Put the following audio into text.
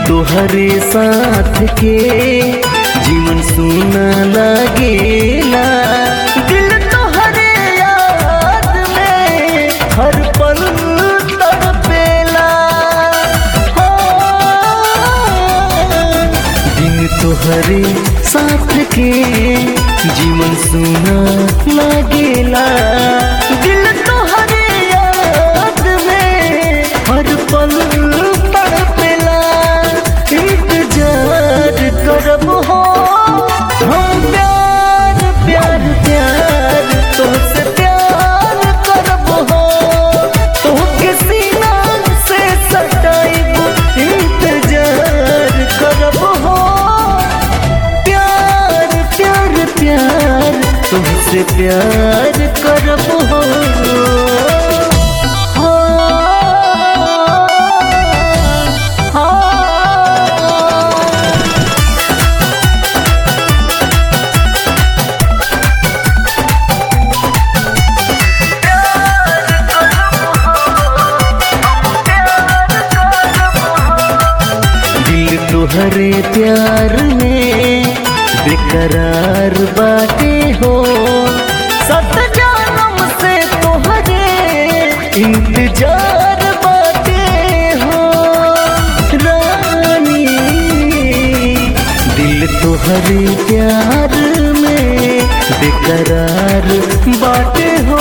तोहरे साथ के जीवन सुना लागेला। दिल तोहरे याद में हर पल तड़पेला। दिन तोहरे साथ के जीवन सुना लागेला। दिल तोहरे याद में हर पल तड़पेला। इंतजार करब हो हम प्यार प्यार प्यार तोहसे प्यार करब हो। तोहके सीना से सटाइब इंतजार करब हो। प्यार प्यार प्यार तुमसे प्यार करब हो। तोहरे प्यार में बेकरार बाटे हो। सत जन्म से तोहरे इंतजार बाटे हो। रानी दिल तोहरे प्यार में बेकरार बाटे हो।